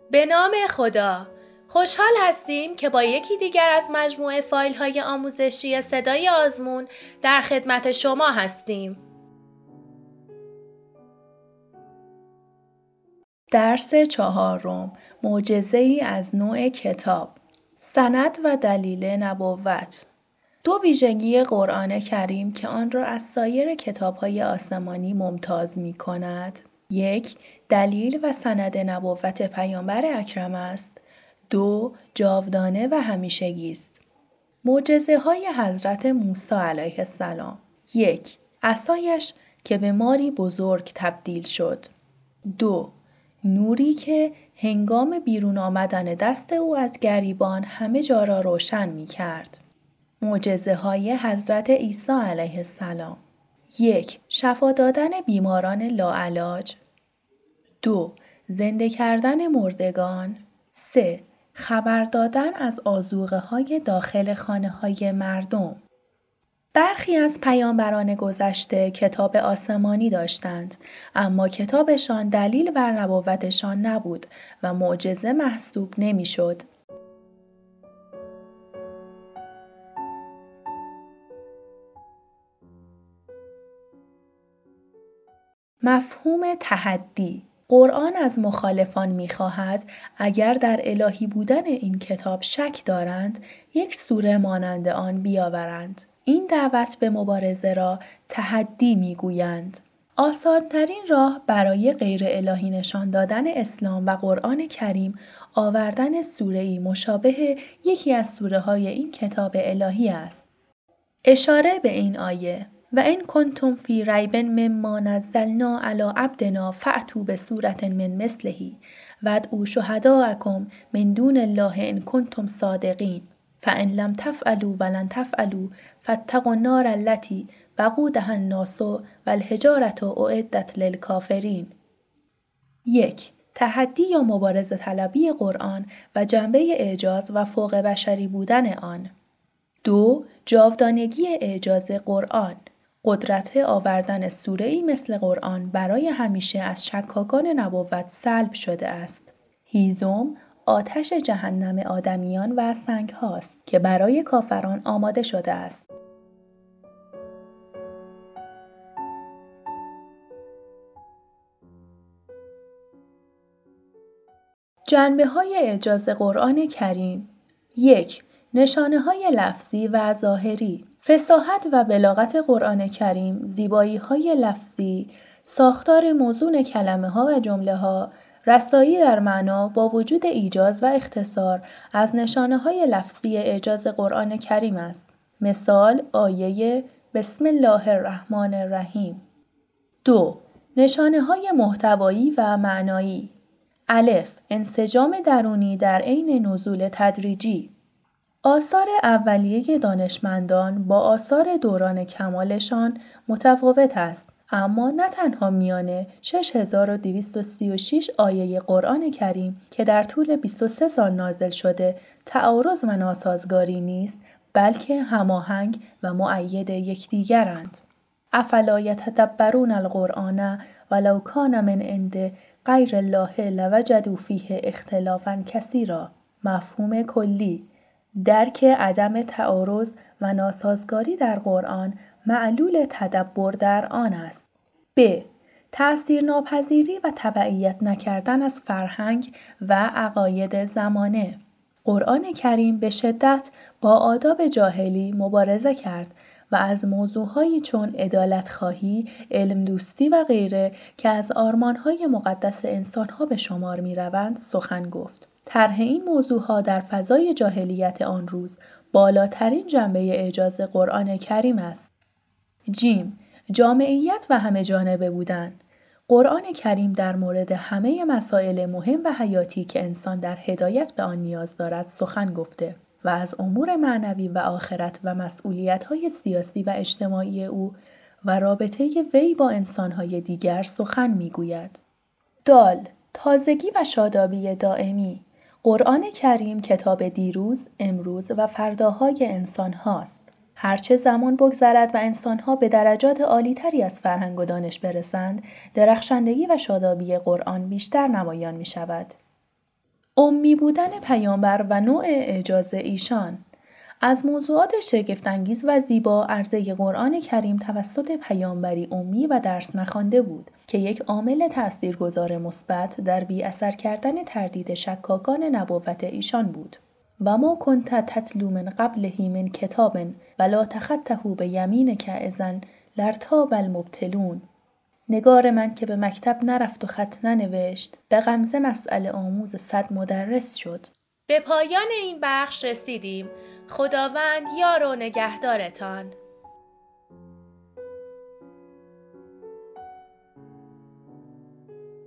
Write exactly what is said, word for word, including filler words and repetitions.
به نام خدا. خوشحال هستیم که با یکی دیگر از مجموعه فایل‌های آموزشی صدای آزمون در خدمت شما هستیم. درس چهارم، معجزه‌ای از نوع کتاب، سند و دلیل نبوت. دو ویژگی قرآن کریم که آن را از سایر کتاب‌های آسمانی ممتاز می‌کند. یک، دلیل و سند نبوت پیامبر اکرم است. دو، جاودانه و همیشگی است. معجزه‌های حضرت موسی علیه السلام. یک، عصایش که به ماری بزرگ تبدیل شد. دو، نوری که هنگام بیرون آمدن دست او از گریبان همه جا را روشن می کرد. معجزه‌های حضرت عیسی علیه السلام. یک، شفا دادن بیماران لاعلاج. دو، زنده کردن مردگان. سه، خبر دادن از آذوقه‌های داخل خانه‌های مردم. برخی از پیامبران گذشته کتاب آسمانی داشتند، اما کتابشان دلیل بر نبوتشان نبود و معجزه محسوب نمی‌شد. مفهوم تحدی. قرآن از مخالفان می‌خواهد اگر در الهی بودن این کتاب شک دارند، یک سوره مانند آن بیاورند. این دعوت به مبارزه را تحدی می‌گویند. آسان‌ترین راه برای غیر الهی نشان دادن اسلام و قرآن کریم آوردن سوره‌ای مشابه یکی از سوره‌های این کتاب الهی است. اشاره به این آیه: و ان کنتم فی ریب مما نزلنا علی عبدنا فأتوا بسورة من مثله وادعوا شهداءکم من دون الله ان کنتم صادقین فان لم تفعلوا ولن تفعلوا فاتقوا النار التي وقودها الناس والحجارة اعدت للکافرین. یک، تحدی یا مبارزه طلبی قرآن و جنبه اعجاز و فوق بشری بودن آن. دو، جاودانگی اعجاز قرآن. قدرت آوردن سوره‌ای مثل قرآن برای همیشه از شکاکان نبوت سلب شده است. هیزم، آتش جهنم آدمیان و سنگ هاست که برای کافران آماده شده است. جنبه‌های اعجاز قرآن کریم. یک، نشانه‌های لفظی و ظاهری. فصاحت و بلاغت قرآن کریم، زیبایی‌های لفظی، ساختار موزون کلمه‌ها و جمله‌ها، رسایی در معنا با وجود ایجاز و اختصار از نشانه‌های لفظی اعجاز قرآن کریم است. مثال آیه بسم الله الرحمن الرحیم. دو، نشانه‌های محتوایی و معنایی. الف، انسجام درونی در عین نزول تدریجی. آثار اولیه دانشمندان با آثار دوران کمالشان متفاوت است، اما نه تنها میان شش هزار و دویست و سی و شش آیه قرآن کریم که در طول بیست و سه سال نازل شده تعارض و ناسازگاری نیست، بلکه هماهنگ و مؤید یکدیگرند. افلا یتدبرون القرآن ولو کان من عند غیر الله لوجدوا فیه اختلافا کثیرا. مفهوم کلی. درک عدم تعارض و ناسازگاری در قرآن معلول تدبر در آن است. ب. تأثیر ناپذیری و تبعیت نکردن از فرهنگ و عقاید زمانه. قرآن کریم به شدت با آداب جاهلی مبارزه کرد و از موضوعهایی چون عدالت‌خواهی، علم دوستی و غیره که از آرمان‌های مقدس انسان‌ها به شمار می‌روند سخن گفت. طرح این موضوعها در فضای جاهلیت آن روز بالاترین جنبه اعجاز قرآن کریم است. جیم، جامعیت و همه جانبه بودن. قرآن کریم در مورد همه مسائل مهم و حیاتی که انسان در هدایت به آن نیاز دارد سخن گفته و از امور معنوی و آخرت و مسئولیت‌های سیاسی و اجتماعی او و رابطه وی با انسان‌های دیگر سخن می‌گوید. دال، تازگی و شادابی دائمی. قرآن کریم کتاب دیروز، امروز و فرداهای انسان هاست. هرچه زمان بگذرد و انسانها به درجات عالی‌تری از فرهنگ و دانش برسند، درخشندگی و شادابی قرآن بیشتر نمایان می شود. امی بودن پیامبر و نوع اعجاز ایشان. از موضوعات شگفت‌انگیز و زیبا عرضه قرآن کریم توسط پیامبری امی و درس نخوانده بود که یک عامل تأثیرگذار مثبت در بی‌اثر کردن تردید شکاکان نبوت ایشان بود. و ما کنت تتلو من قبله من کتاب ولا تخطه بیمینک اذا لارتاب المبطلون. نگار من که به مکتب نرفت و خط ننوشت، به غمزه مسئله آموز صد مدرس شد. به پایان این بخش رسیدیم. خداوند یار و نگهدارتان.